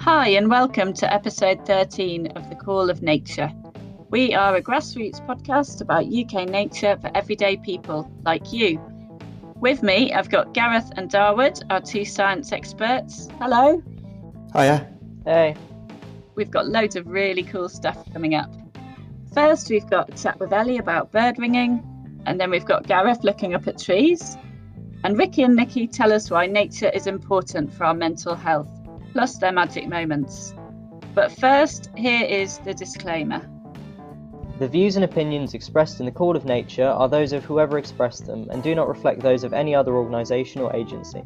Hi and welcome to episode 13 of The Call of Nature. We are a grassroots podcast about UK nature for everyday people like you. With me, I've got Gareth and Darwood, our two science experts. Hello. Hiya. Hey. We've got loads of really cool stuff coming up. First, we've got a chat with Ellie about bird ringing, and then we've got Gareth looking up at trees. And Ricky and Nikki tell us why nature is important for our mental health, plus their magic moments. But first, here is the disclaimer. The views and opinions expressed in the Call of Nature are those of whoever expressed them and do not reflect those of any other organisation or agency.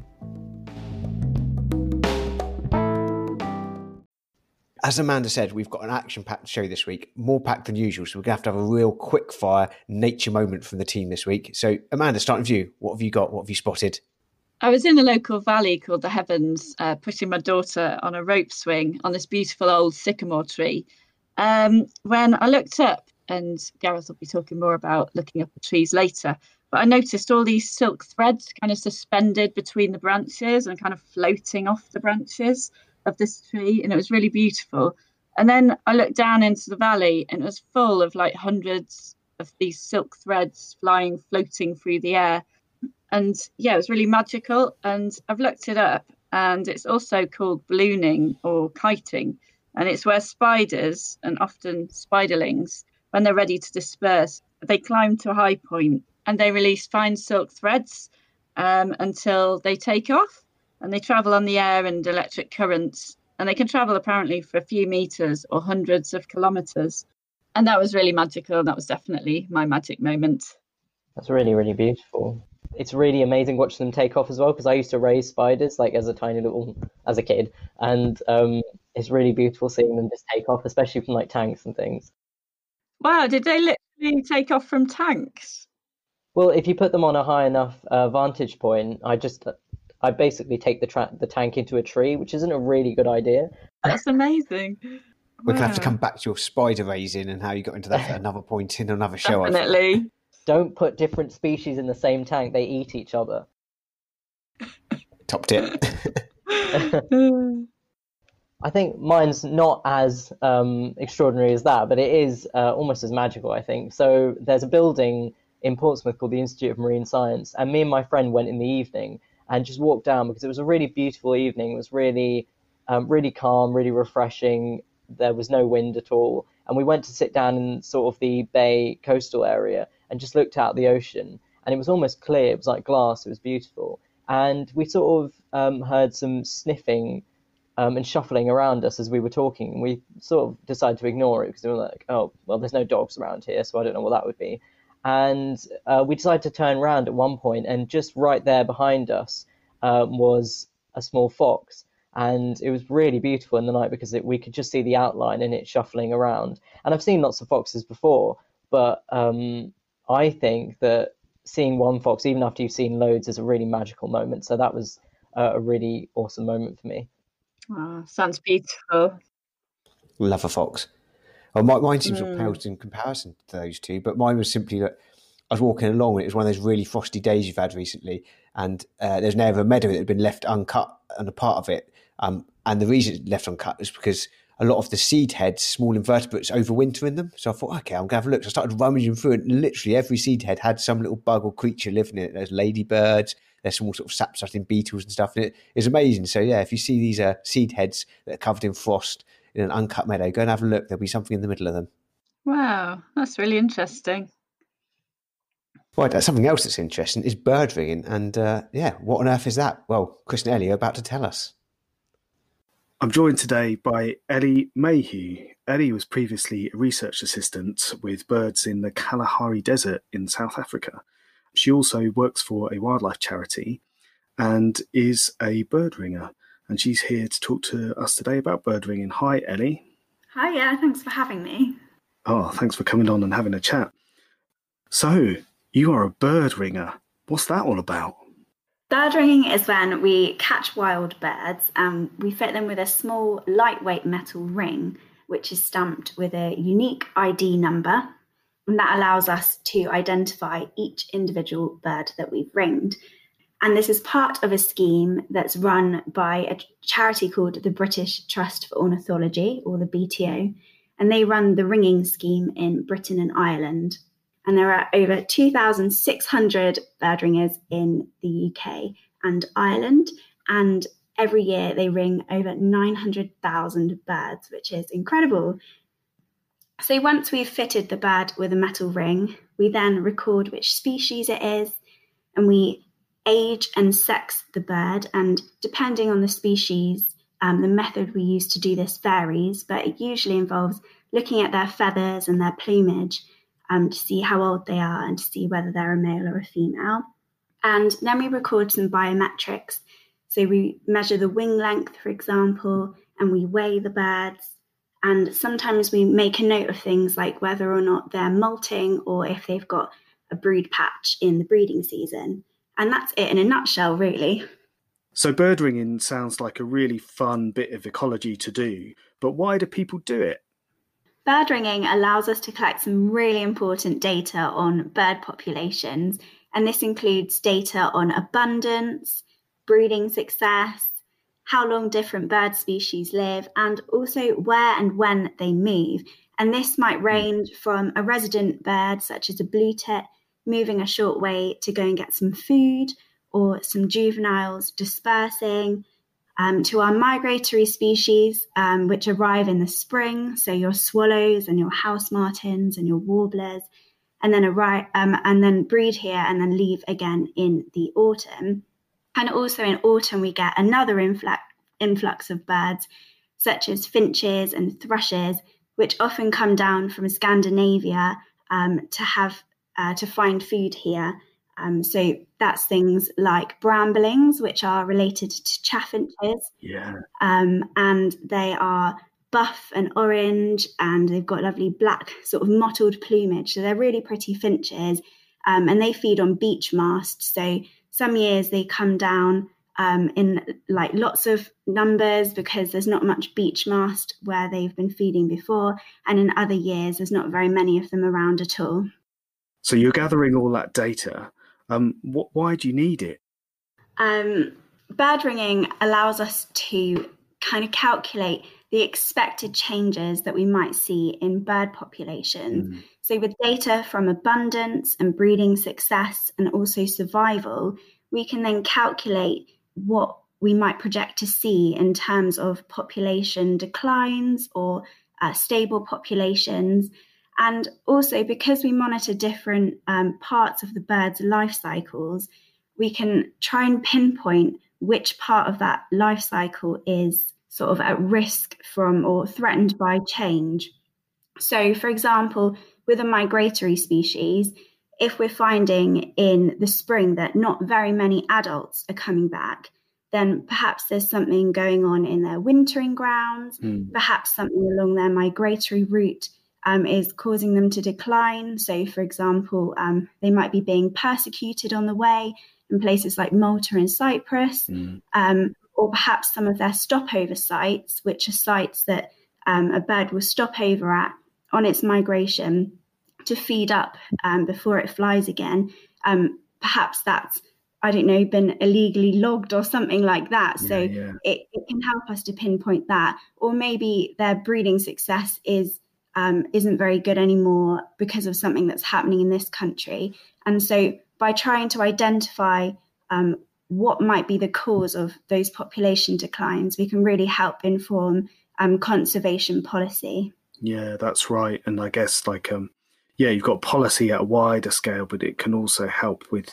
As Amanda said, we've got an action-packed show this week, more packed than usual, so we're going to have a real quick-fire nature moment from the team this week. So, Amanda, starting with you, what have you got? What have you spotted? I was in a local valley called the Heavens, pushing my daughter on a rope swing on this beautiful old sycamore tree. When I looked up, and Gareth will be talking more about looking up the trees later, but I noticed all these silk threads kind of suspended between the branches and kind of floating off the branches of this tree, and it was really beautiful. And then I looked down into the valley and it was full of like hundreds of these silk threads floating through the air. And yeah, it was really magical. And I've looked it up, and it's also called ballooning or kiting. And it's where spiders, and often spiderlings, when they're ready to disperse, they climb to a high point and they release fine silk threads until they take off, and they travel on the air and electric currents. And they can travel apparently for a few meters or hundreds of kilometers. And that was really magical. That was definitely my magic moment. That's really, really beautiful. It's really amazing watching them take off as well, because I used to raise spiders like as a kid, and it's really beautiful seeing them just take off, especially from like tanks and things. Wow, did they literally take off from tanks? Well, if you put them on a high enough vantage point, I basically take the tank into a tree, which isn't a really good idea. That's amazing. We're going to have to come back to your spider raising and how you got into that at another point in another show. Definitely. Don't put different species in the same tank. They eat each other. Top tip. I think mine's not as extraordinary as that, but it is almost as magical, I think. So there's a building in Portsmouth called the Institute of Marine Science, and me and my friend went in the evening and just walked down because it was a really beautiful evening. It was really, really calm, really refreshing. There was no wind at all. And we went to sit down in sort of the bay coastal area and just looked out the ocean. And it was almost clear. It was like glass. It was beautiful. And we sort of heard some sniffing and shuffling around us as we were talking. And we sort of decided to ignore it because we were like, oh, well, there's no dogs around here, so I don't know what that would be. And we decided to turn around at one point, and just right there behind us was a small fox. And it was really beautiful in the night because we could just see the outline and it shuffling around. And I've seen lots of foxes before, but I think that seeing one fox, even after you've seen loads, is a really magical moment. So that was a really awesome moment for me. Oh, sounds beautiful. Love a fox. Well, mine seems sort of pales in comparison to those two, but mine was simply that I was walking along and it was one of those really frosty days you've had recently, and there's an area of a meadow that had been left uncut and a part of it. And the reason it's left uncut is because a lot of the seed heads, small invertebrates, overwinter in them. So I thought, okay, I'm going to have a look. So I started rummaging through it, and literally every seed head had some little bug or creature living in it. There's ladybirds, there's some sort of sap-sucking beetles and stuff in it. It's amazing. So yeah, if you see these seed heads that are covered in frost in an uncut meadow, go and have a look. There'll be something in the middle of them. Wow, that's really interesting. Right, something else that's interesting is bird ringing. And what on earth is that? Well, Chris and Ellie are about to tell us. I'm joined today by Ellie Mayhew. Ellie was previously a research assistant with birds in the Kalahari Desert in South Africa. She also works for a wildlife charity and is a bird ringer. And she's here to talk to us today about bird ringing. Hi, Ellie. Hi, yeah, thanks for having me. Oh, thanks for coming on and having a chat. So, you are a bird ringer. What's that all about? Bird ringing is when we catch wild birds and we fit them with a small, lightweight metal ring, which is stamped with a unique ID number. And that allows us to identify each individual bird that we've ringed. And this is part of a scheme that's run by a charity called the British Trust for Ornithology, or the BTO, and they run the ringing scheme in Britain and Ireland. And there are over 2,600 bird ringers in the UK and Ireland, and every year they ring over 900,000 birds, which is incredible. So once we've fitted the bird with a metal ring, we then record which species it is, and we age and sex the bird. And depending on the species, the method we use to do this varies, but it usually involves looking at their feathers and their plumage to see how old they are and to see whether they're a male or a female. And then we record some biometrics. So we measure the wing length, for example, and we weigh the birds. And sometimes we make a note of things like whether or not they're molting or if they've got a brood patch in the breeding season. And that's it in a nutshell, really. So bird ringing sounds like a really fun bit of ecology to do, but why do people do it? Bird ringing allows us to collect some really important data on bird populations, and this includes data on abundance, breeding success, how long different bird species live, and also where and when they move. And this might range from a resident bird, such as a blue tit, moving a short way to go and get some food, or some juveniles dispersing, to our migratory species, which arrive in the spring, so your swallows and your house martins and your warblers, and then breed here and then leave again in the autumn. And also in autumn, we get another influx of birds, such as finches and thrushes, which often come down from Scandinavia to find food here. So that's things like bramblings, which are related to chaffinches. Yeah. And they are buff and orange, and they've got lovely black sort of mottled plumage. So they're really pretty finches, and they feed on beech mast. So some years they come down in like lots of numbers because there's not much beech mast where they've been feeding before. And in other years, there's not very many of them around at all. So you're gathering all that data. Why do you need it? Bird ringing allows us to kind of calculate the expected changes that we might see in bird populations. So with data from abundance and breeding success and also survival, we can then calculate what we might project to see in terms of population declines or stable populations. And also, because we monitor different parts of the bird's life cycles, we can try and pinpoint which part of that life cycle is sort of at risk from or threatened by change. So, for example, with a migratory species, if we're finding in the spring that not very many adults are coming back, then perhaps there's something going on in their wintering grounds, perhaps something along their migratory route is causing them to decline. So, for example, they might be being persecuted on the way in places like Malta and Cyprus, or perhaps some of their stopover sites, which are sites that a bird will stop over at on its migration to feed up before it flies again. Perhaps that's, I don't know, been illegally logged or something like that. It can help us to pinpoint that. Or maybe their breeding success isn't very good anymore because of something that's happening in this country. And so by trying to identify what might be the cause of those population declines, we can really help inform conservation policy. Yeah, that's right. And I guess you've got policy at a wider scale, but it can also help with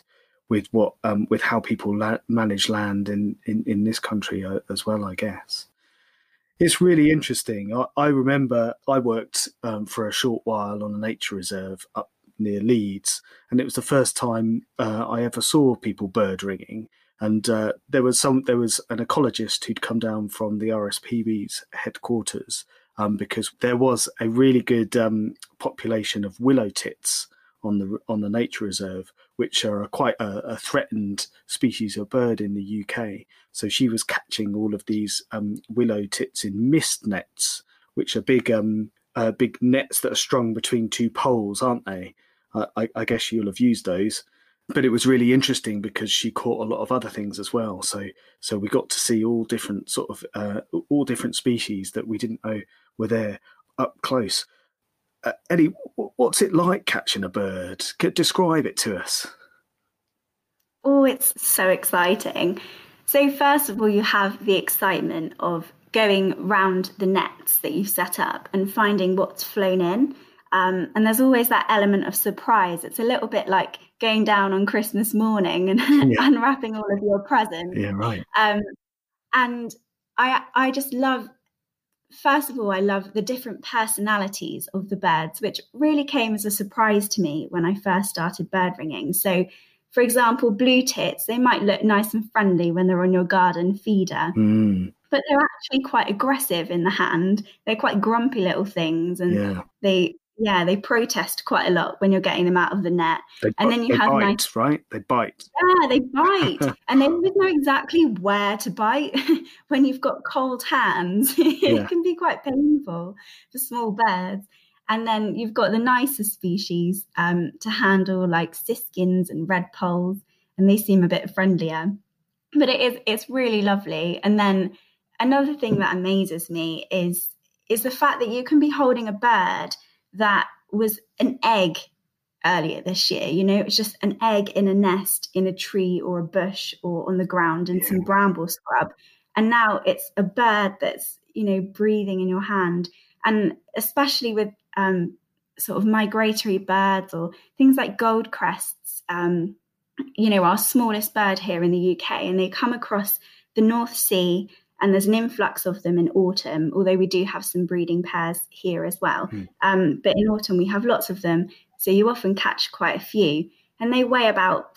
how people manage land in this country as well, I guess. It's really interesting. I remember I worked for a short while on a nature reserve up near Leeds, and it was the first time I ever saw people bird ringing. And there was an ecologist who'd come down from the RSPB's headquarters because there was a really good population of willow tits on the nature reserve, which are quite a threatened species of bird in the UK. So she was catching all of these willow tits in mist nets, which are big nets that are strung between two poles, aren't they? I guess you'll have used those. But it was really interesting because she caught a lot of other things as well. So we got to see all different all different species that we didn't know were there up close. Ellie, what's it like catching a bird? Describe it to us. Oh, it's so exciting. So first of all, you have the excitement of going round the nets that you've set up and finding what's flown in. And there's always that element of surprise. It's a little bit like going down on Christmas morning and unwrapping all of your presents. Yeah, right. And I just love, first of all, I love the different personalities of the birds, which really came as a surprise to me when I first started bird ringing. So, for example, blue tits, they might look nice and friendly when they're on your garden feeder. But they're actually quite aggressive in the hand. They're quite grumpy little things, and they protest quite a lot when you're getting them out of the net. Then you have bite, right? They bite. Yeah, they bite, and they always know exactly where to bite. When you've got cold hands, it can be quite painful for small birds. And then you've got the nicer species to handle, like siskins and redpolls, and they seem a bit friendlier. But it's really lovely. And then another thing that amazes me is the fact that you can be holding a bird that was an egg earlier this year. You know, it's just an egg in a nest in a tree or a bush or on the ground in some bramble scrub. And now it's a bird that's, you know, breathing in your hand. And especially with sort of migratory birds or things like goldcrests, you know, our smallest bird here in the UK, and they come across the North Sea, and there's an influx of them in autumn, although we do have some breeding pairs here as well. But in autumn, we have lots of them. So you often catch quite a few, and they weigh about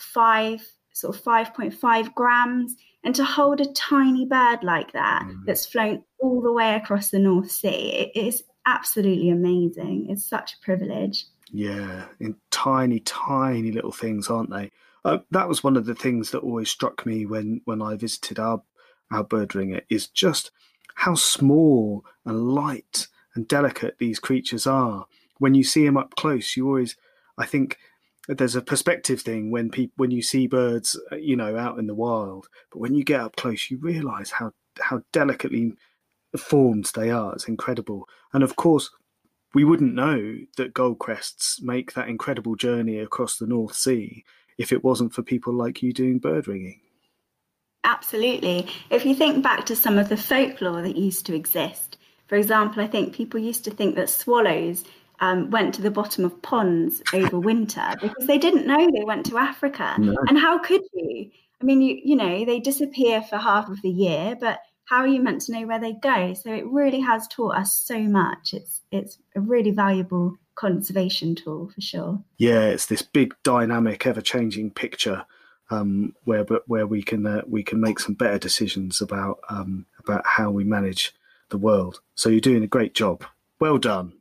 5.5 grams. And to hold a tiny bird like that, that's flown all the way across the North Sea, it is absolutely amazing. It's such a privilege. Yeah, in tiny, tiny little things, aren't they? That was one of the things that always struck me when I visited our bird ringer, is just how small and light and delicate these creatures are. When you see them up close, you always, I think there's a perspective thing when you see birds, you know, out in the wild, but when you get up close, you realise how delicately formed they are. It's incredible. And of course, we wouldn't know that goldcrests make that incredible journey across the North Sea if it wasn't for people like you doing bird ringing. Absolutely. If you think back to some of the folklore that used to exist, for example, I think people used to think that swallows went to the bottom of ponds over winter because they didn't know they went to Africa. No. And how could you? I mean, you know, they disappear for half of the year, but how are you meant to know where they go? So it really has taught us so much. It's a really valuable conservation tool for sure. Yeah, it's this big, dynamic, ever-changing picture where we can make some better decisions about how we manage the world. So you're doing a great job. Well done.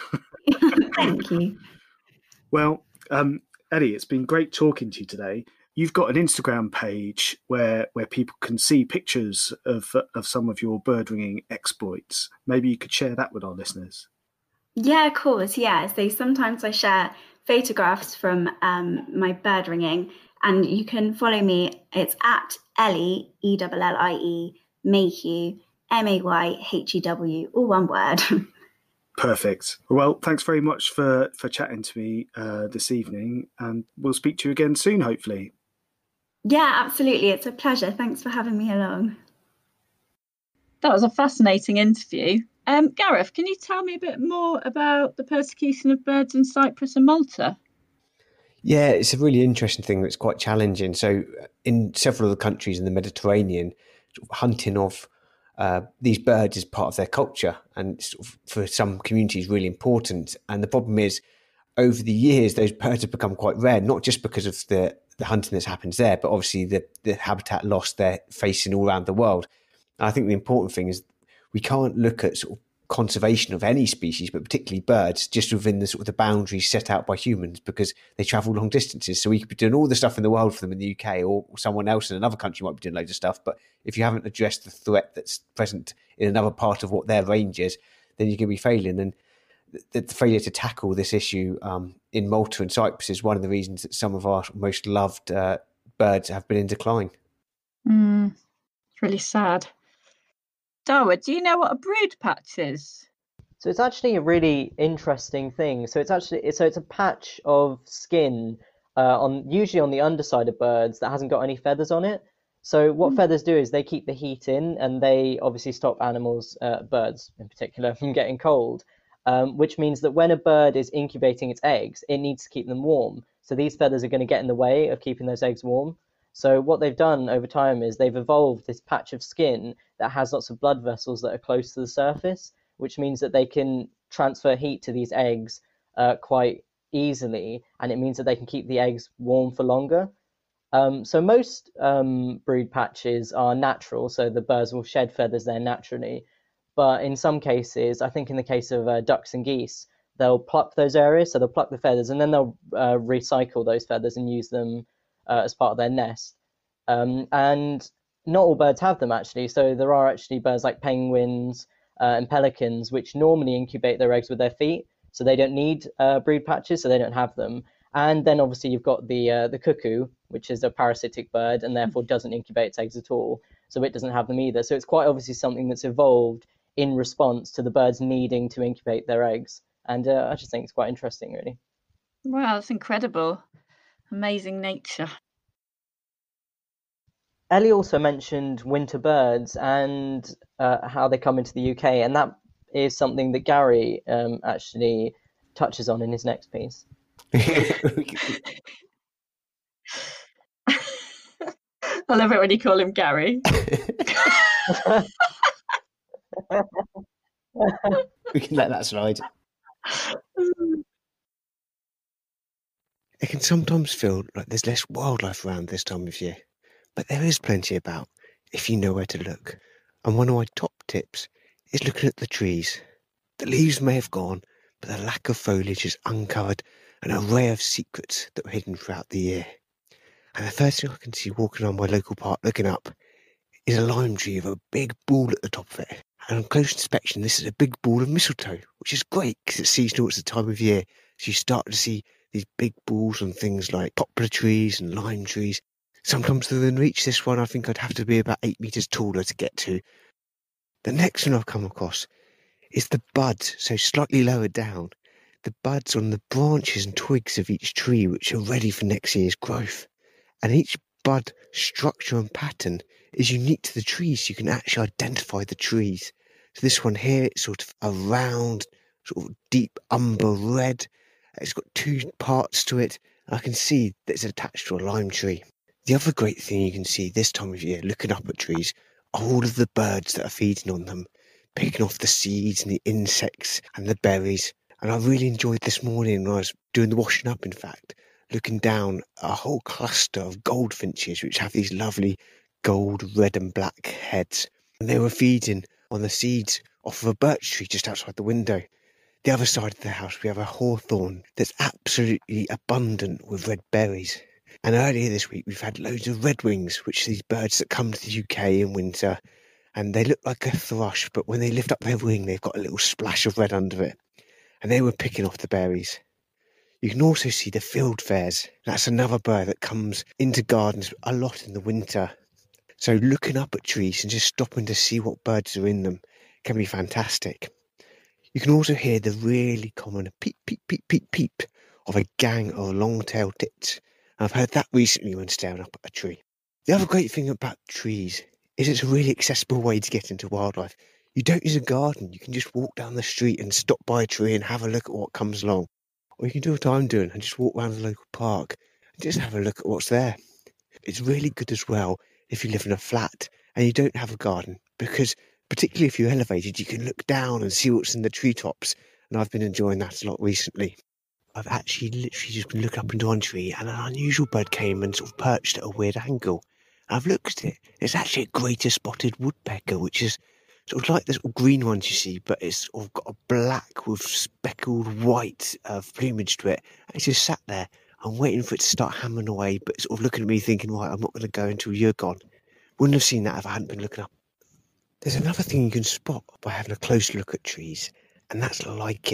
Thank you. Well, Ellie, it's been great talking to you today. You've got an Instagram page where people can see pictures of some of your bird ringing exploits. Maybe you could share that with our listeners. Yeah, of course. Yeah. So sometimes I share photographs from my bird ringing, and you can follow me. It's at Ellie, Ellie, Mayhew, Mayhew, all one word. Perfect. Well, thanks very much for chatting to me this evening, and we'll speak to you again soon, hopefully. Yeah, absolutely. It's a pleasure. Thanks for having me along. That was a fascinating interview. Gareth, can you tell me a bit more about the persecution of birds in Cyprus and Malta? Yeah, it's a really interesting thing that's quite challenging. So in several of the countries in the Mediterranean, hunting of these birds is part of their culture, and sort of for some communities really important. And the problem is, over the years, those birds have become quite rare, not just because of the hunting that's happens there, but obviously the habitat loss they're facing all around the world. And I think the important thing is we can't look at sort of conservation of any species, but particularly birds, just within the sort of the boundaries set out by humans, because they travel long distances. So we could be doing all the stuff in the world for them in the UK, or someone else in another country might be doing loads of stuff. But if you haven't addressed the threat that's present in another part of what their range is, then you're going to be failing. And the failure to tackle this issue in Malta and Cyprus is one of the reasons that some of our most loved birds have been in decline. It's really sad. Darwa, do you know what a brood patch is? So it's actually a really interesting thing. So it's a patch of skin usually on the underside of birds that hasn't got any feathers on it. So what feathers do is they keep the heat in, and they obviously stop animals, birds in particular, from getting cold. Which means that when a bird is incubating its eggs, it needs to keep them warm. So these feathers are going to get in the way of keeping those eggs warm. So what they've done over time is they've evolved this patch of skin that has lots of blood vessels that are close to the surface, which means that they can transfer heat to these eggs quite easily, and it means that they can keep the eggs warm for longer. So most brood patches are natural, so the birds will shed feathers there naturally. But in some cases, I think in the case of ducks and geese, they'll pluck those areas, so they'll pluck the feathers, and then they'll recycle those feathers and use them as part of their nest. And not all birds have them, actually. So there are actually birds like penguins and pelicans, which normally incubate their eggs with their feet, so they don't need brood patches, so they don't have them. And then obviously you've got the cuckoo, which is a parasitic bird and therefore doesn't incubate its eggs at all, so it doesn't have them either. So it's quite obviously something that's evolved in response to the birds needing to incubate their eggs. And I just think it's quite interesting, really. Wow, that's incredible. Amazing nature. Ellie also mentioned winter birds and how they come into the UK, and that is something that Gary actually touches on in his next piece. I love it when you call him Gary. We can let that slide. It can sometimes feel like there's less wildlife around this time of year, but there is plenty about if you know where to look. And one of my top tips is looking at the trees. The leaves may have gone, but the lack of foliage has uncovered an array of secrets that were hidden throughout the year. And the first thing I can see walking around my local park looking up is a lime tree with a big ball at the top of it. And on close inspection, this is a big ball of mistletoe, which is great because it's seasonal, it's the time of year. So you start to see these big balls on things like poplar trees and lime trees. Sometimes within reach, this one I think I'd have to be about 8 metres taller to get to. The next one I've come across is the buds, so slightly lower down. The buds on the branches and twigs of each tree, which are ready for next year's growth. And each bud structure and pattern is unique to the trees, so you can actually identify the trees. So this one here, it's sort of a round, sort of deep umber red. It's got 2 parts to it. I can see that it's attached to a lime tree. The other great thing you can see this time of year, looking up at trees, are all of the birds that are feeding on them, picking off the seeds and the insects and the berries. And I really enjoyed this morning when I was doing the washing up, in fact, looking down a whole cluster of goldfinches, which have these lovely gold, red and black heads. And they were feeding on the seeds off of a birch tree just outside the window. The other side of the house, we have a hawthorn that's absolutely abundant with red berries. And earlier this week, we've had loads of redwings, which are these birds that come to the UK in winter. And they look like a thrush, but when they lift up their wing, they've got a little splash of red under it. And they were picking off the berries. You can also see the fieldfares. That's another bird that comes into gardens a lot in the winter. So looking up at trees and just stopping to see what birds are in them can be fantastic. You can also hear the really common peep, peep, peep, peep, peep of a gang of long-tailed tits. I've heard that recently when staring up at a tree. The other great thing about trees is it's a really accessible way to get into wildlife. You don't need a garden. You can just walk down the street and stop by a tree and have a look at what comes along. Or you can do what I'm doing and just walk around the local park and just have a look at what's there. It's really good as well if you live in a flat and you don't have a garden, because particularly if you're elevated, you can look down and see what's in the treetops. And I've been enjoying that a lot recently. I've actually literally just been looking up into one tree and an unusual bird came and sort of perched at a weird angle. And I've looked at it. It's actually a greater spotted woodpecker, which is sort of like the sort of green ones you see, but it's sort of got a black with speckled white plumage to it. And it's just sat there. I'm waiting for it to start hammering away, but sort of looking at me thinking, right, I'm not going to go until you're gone. Wouldn't have seen that if I hadn't been looking up. There's another thing you can spot by having a close look at trees, and that's lichen.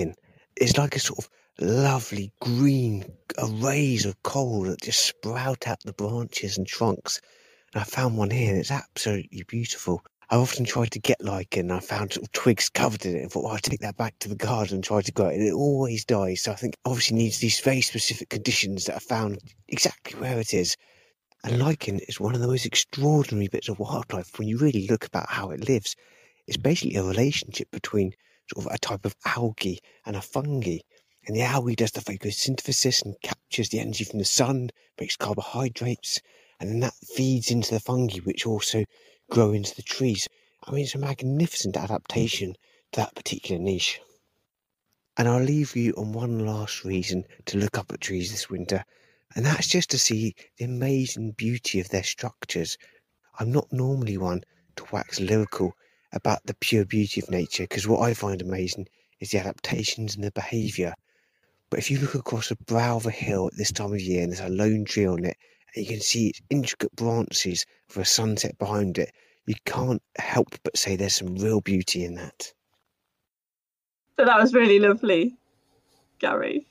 It's like a sort of lovely green arrays of coral that just sprout out the branches and trunks. And I found one here, and it's absolutely beautiful. I often tried to get lichen, and I found sort of twigs covered in it, and thought, well, I'll take that back to the garden and try to grow it, and it always dies. So I think obviously needs these very specific conditions that are found exactly where it is. And lichen is one of the most extraordinary bits of wildlife when you really look about how it lives. It's basically a relationship between sort of a type of algae and a fungi. And the algae does the photosynthesis and captures the energy from the sun, makes carbohydrates, and then that feeds into the fungi, which also grow into the trees. I mean, it's a magnificent adaptation to that particular niche. And I'll leave you on one last reason to look up at trees this winter, and that's just to see the amazing beauty of their structures. I'm not normally one to wax lyrical about the pure beauty of nature, because what I find amazing is the adaptations and the behaviour. But if you look across the brow of a hill at this time of year and there's a lone tree on it, and you can see its intricate branches for a sunset behind it, you can't help but say there's some real beauty in that. So that was really lovely, Gary.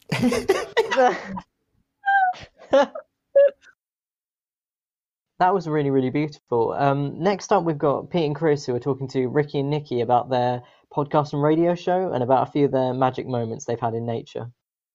That was really, really beautiful. Next up, we've got Pete and Chris, who are talking to Ricky and Nikki about their podcast and radio show and about a few of their magic moments they've had in nature.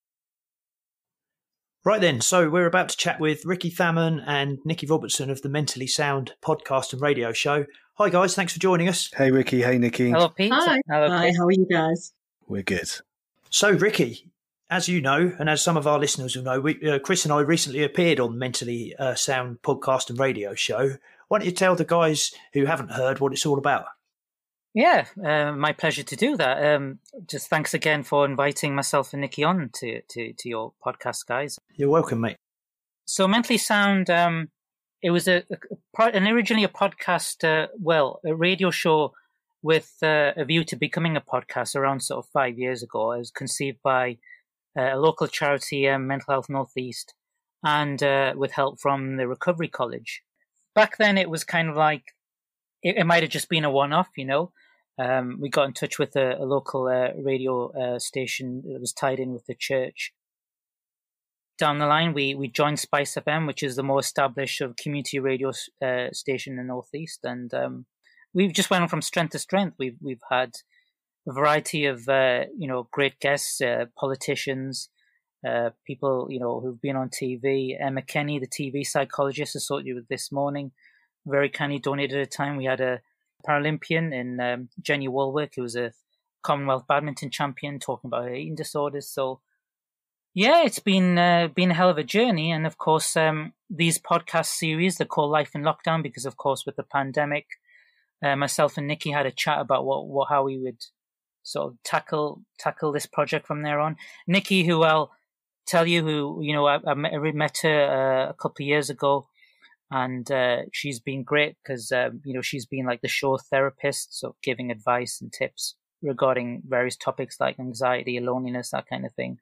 Right then, so we're about to chat with Ricky Thamman and Nikki Robertson of the Mentally Sound podcast and radio show. Hi guys, thanks for joining us. Hey Ricky, hey Nikki. Hello Pete. Hi. Hello, Hi, Pete. how are you guys? We're good. So Ricky, as you know, and as some of our listeners will know, Chris and I recently appeared on Mentally Sound podcast and radio show. Why don't you tell the guys who haven't heard what it's all about? Yeah, my pleasure to do that. Just thanks again for inviting myself and Nikki on to your podcast, guys. You're welcome, mate. So Mentally Sound, it was originally a podcast, a radio show with a view to becoming a podcast around sort of 5 years ago. It was conceived by a local charity, Mental Health Northeast, and with help from the Recovery College. Back then, it was kind of like, it might have just been a one-off, you know. We got in touch with a local radio station that was tied in with the church. Down the line, we joined Spice FM, which is the more established sort of community radio station in the Northeast, and we've just went on from strength to strength. We've had a variety of great guests, politicians, people who've been on TV. Emma Kenny, the TV psychologist, I saw you with this morning, very kindly donated her time. We had a Paralympian in Jenny Walwork, who was a Commonwealth badminton champion, talking about her eating disorders. So yeah, it's been a hell of a journey. And of course, these podcast series, they're called Life in Lockdown because, of course, with the pandemic, myself and Nikki had a chat about how we would sort of tackle this project from there on. Nikki, who I'll tell you, who I met her a couple of years ago, and she's been great because she's been like the show therapist, so giving advice and tips regarding various topics like anxiety, loneliness, that kind of thing.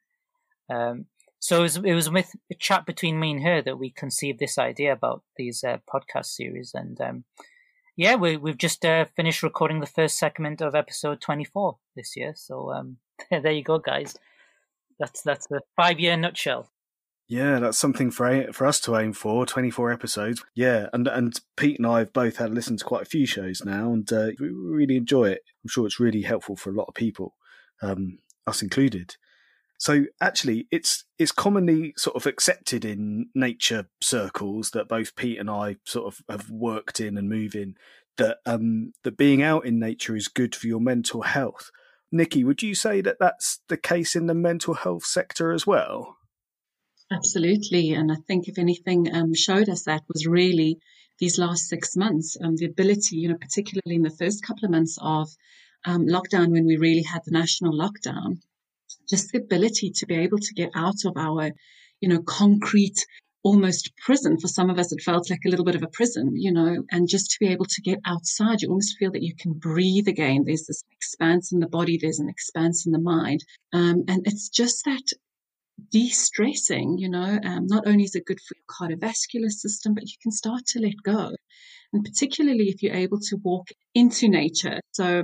So it was with a chat between me and her that we conceived this idea about these podcast series, and we've just finished recording the first segment of episode 24 this year. So there you go, guys. That's the 5-year nutshell. Yeah, that's something for us to aim for. 24 episodes. Yeah, and Pete and I have both had listened to quite a few shows now, and we really enjoy it. I'm sure it's really helpful for a lot of people, us included. So actually, it's commonly sort of accepted in nature circles that both Pete and I sort of have worked in and move in, that being out in nature is good for your mental health. Nikki, would you say that that's the case in the mental health sector as well? Absolutely. And I think if anything showed us that was really these last 6 months, the ability, particularly in the first couple of months of lockdown, when we really had the national lockdown, just the ability to be able to get out of our, concrete, almost prison. For some of us, it felt like a little bit of a prison, and just to be able to get outside, you almost feel that you can breathe again. There's this expanse in the body, there's an expanse in the mind. And it's just that de-stressing, not only is it good for your cardiovascular system, but you can start to let go. And particularly if you're able to walk into nature. So,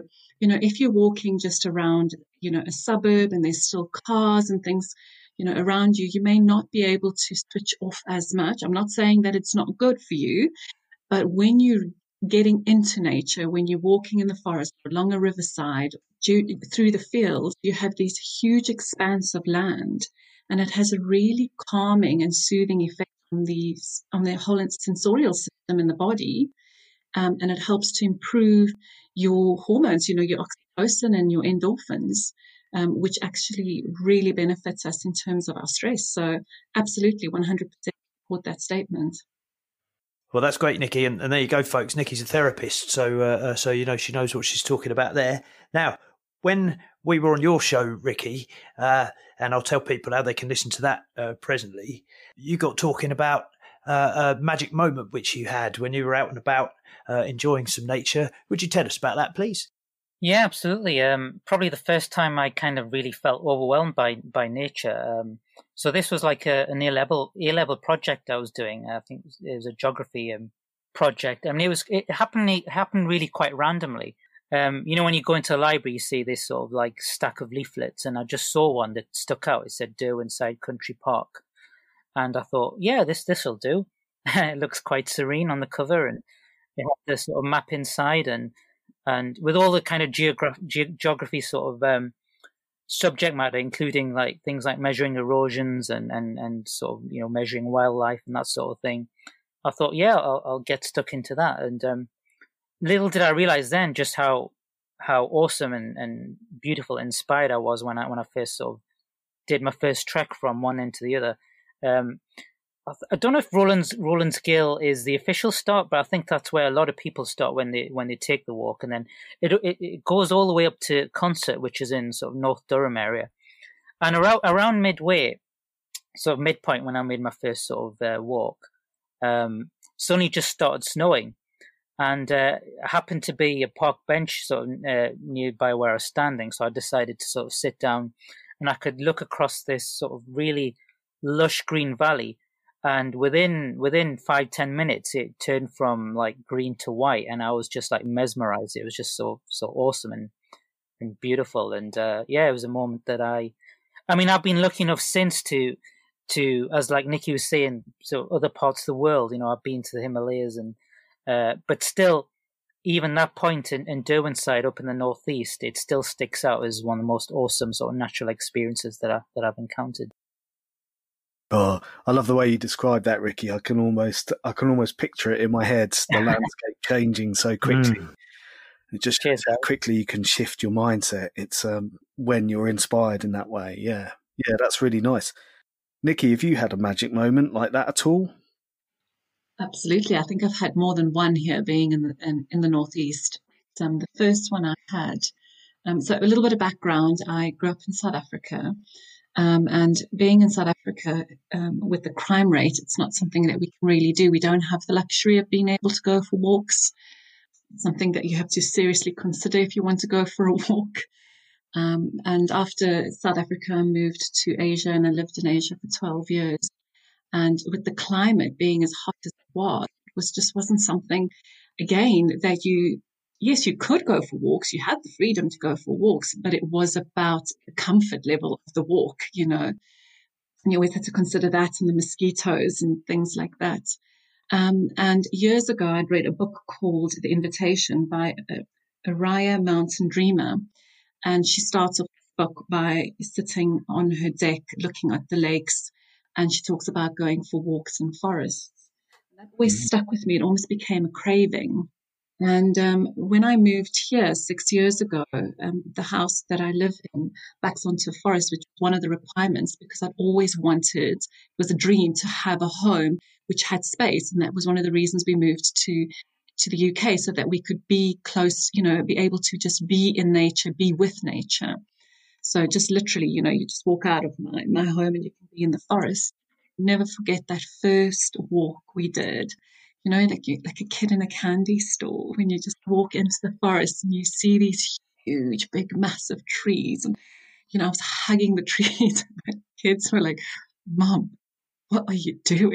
if you're walking just around, a suburb and there's still cars and things, around you, you may not be able to switch off as much. I'm not saying that it's not good for you, but when you're getting into nature, when you're walking in the forest, along a riverside, through the fields, you have these huge expanse of land, and it has a really calming and soothing effect on the whole sensorial system in the body, and it helps to improve your hormones, your oxytocin and your endorphins, which actually really benefits us in terms of our stress. So absolutely 100% support that statement. Well, that's great, Nikki. And there you go, folks. Nikki's a therapist, so she knows what she's talking about there. Now, when we were on your show, Ricky, and I'll tell people how they can listen to that presently, you got talking about a magic moment which you had when you were out and about enjoying some nature. Would you tell us about that, please? Yeah, absolutely. Probably the first time I kind of really felt overwhelmed by nature. So this was like an A-level project I was doing. I think it was a geography project. I mean, it happened really quite randomly. When you go into a library, you see this sort of like stack of leaflets, and I just saw one that stuck out. It said Derwentsside Country Park. And I thought, yeah, this'll do. It looks quite serene on the cover, and it had this sort of map inside, and with all the kind of geography sort of subject matter, including like things like measuring erosions and sort of measuring wildlife and that sort of thing. I thought, yeah, I'll get stuck into that. And little did I realize then just how awesome and beautiful, inspired I was when I first sort of did my first trek from one end to the other. I don't know if Roland's Gill is the official start, but I think that's where a lot of people start when they take the walk, and then it goes all the way up to Concert, which is in sort of North Durham area, and around midway, sort of midpoint when I made my first sort of walk, suddenly just started snowing, and happened to be a park bench sort of nearby where I was standing, so I decided to sort of sit down, and I could look across this sort of really lush green valley. And within 5-10 minutes, it turned from like green to white, and I was just like mesmerized. It was just so awesome and beautiful. And it was a moment that I've been lucky enough since to as like Nikki was saying, so other parts of the world. I've been to the Himalayas, and but still, even that point in Derwentsside up in the northeast, it still sticks out as one of the most awesome sort of natural experiences that I've encountered. Oh, I love the way you describe that, Ricky. I can almost picture it in my head, the landscape changing so quickly. It just shows how quickly you can shift your mindset. It's when you're inspired in that way. Yeah, that's really nice. Nikki, have you had a magic moment like that at all? Absolutely. I think I've had more than one here, being in the Northeast. The first one I had, so a little bit of background. I grew up in South Africa. And being in South Africa, with the crime rate, it's not something that we can really do. We don't have the luxury of being able to go for walks. It's something that you have to seriously consider if you want to go for a walk. And after South Africa, I moved to Asia, and I lived in Asia for 12 years. And with the climate being as hot as it wasn't something, again, that yes, you could go for walks. You had the freedom to go for walks, but it was about the comfort level of the walk, And you always had to consider that, and the mosquitoes and things like that. And years ago, I'd read a book called The Invitation by Araya Mountain Dreamer. And she starts off the book by sitting on her deck, looking at the lakes, and she talks about going for walks in forests. And that always stuck with me. It almost became a craving. And when I moved here 6 years ago, the house that I live in backs onto a forest, which was one of the requirements, because I'd always wanted, it was a dream to have a home which had space. And that was one of the reasons we moved to the UK, so that we could be close, be able to just be in nature, be with nature. So just literally, you just walk out of my home and you can be in the forest. Never forget that first walk we did. Like a kid in a candy store, when you just walk into the forest and you see these huge, big, massive trees. And, I was hugging the trees. My kids were like, "Mom, what are you doing?"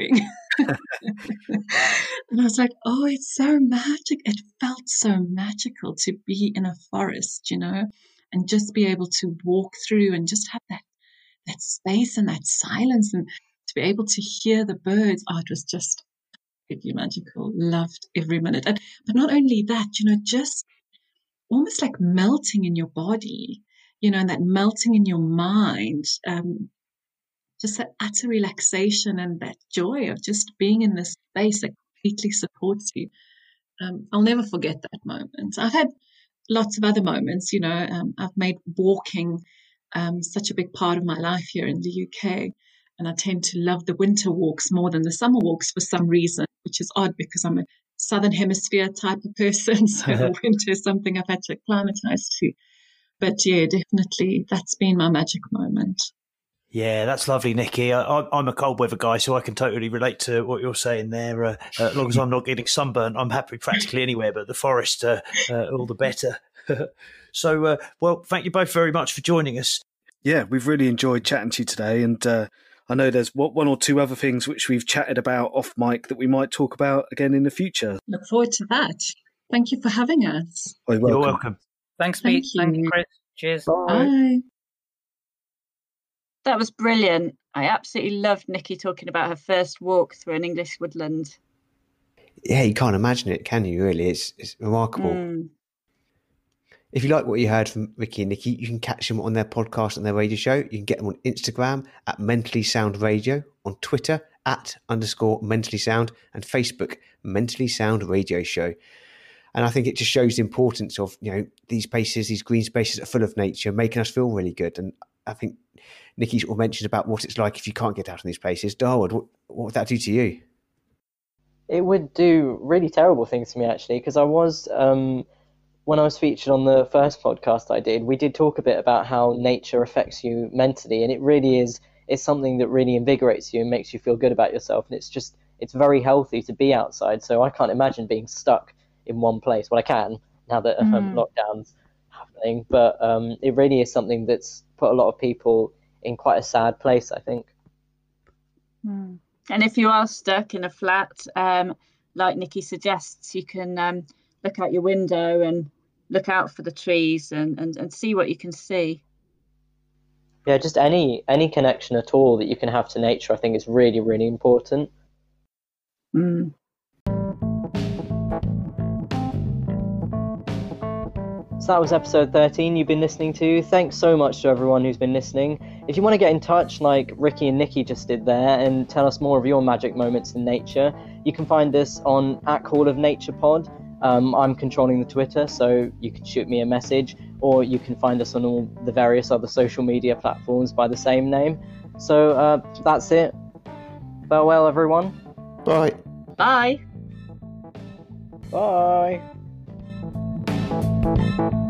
And I was like, oh, it's so magic. It felt so magical to be in a forest, and just be able to walk through and just have that space and that silence, and to be able to hear the birds. Oh, it was just completely magical. Loved every minute. But not only that, just almost like melting in your body, and that melting in your mind, just that utter relaxation and that joy of just being in this space that completely supports you. I'll never forget that moment. I've had lots of other moments, I've made walking such a big part of my life here in the UK. And I tend to love the winter walks more than the summer walks for some reason, which is odd because I'm a Southern Hemisphere type of person. So the winter is something I've had to acclimatize to. But yeah, definitely that's been my magic moment. Yeah, that's lovely, Nikki. I'm a cold weather guy, so I can totally relate to what you're saying there. As long as I'm not getting sunburnt, I'm happy practically anywhere, but the forest, all the better. So, well, thank you both very much for joining us. Yeah, we've really enjoyed chatting to you today. And I know there's one or two other things which we've chatted about off mic that we might talk about again in the future. Look forward to that. Thank you for having us. Oh, you're welcome. Thanks, Pete. Thank you, Chris. Cheers. Bye. That was brilliant. I absolutely loved Nikki talking about her first walk through an English woodland. Yeah, you can't imagine it, can you, really? It's remarkable. If you like what you heard from Ricky and Nikki, you can catch them on their podcast and their radio show. You can get them on Instagram at Mentally Sound Radio, on Twitter @_Mentally Sound, and Facebook Mentally Sound Radio Show. And I think it just shows the importance of, these spaces, these green spaces are full of nature, making us feel really good. And I think Nikki sort of mentioned about what it's like if you can't get out in these places. Darwood, what would that do to you? It would do really terrible things to me, actually, because I was... when I was featured on the first podcast I did, we did talk a bit about how nature affects you mentally, and it really is, it's something that really invigorates you and makes you feel good about yourself, and it's very healthy to be outside. So I can't imagine being stuck in one place. Well, I can, now that lockdown's happening, but it really is something that's put a lot of people in quite a sad place, I think. And if you are stuck in a flat, like Nikki suggests, you can look out your window and look out for the trees and see what you can see. Yeah, just any connection at all that you can have to nature, I think is really, really important. So that was episode 13 you've been listening to. Thanks so much to everyone who's been listening. If you want to get in touch like Ricky and Nikki just did there and tell us more of your magic moments in nature, you can find us on @CallOfNaturePod. I'm controlling the Twitter, so you can shoot me a message, or you can find us on all the various other social media platforms by the same name. So that's it. Farewell, everyone. Bye. Bye. Bye.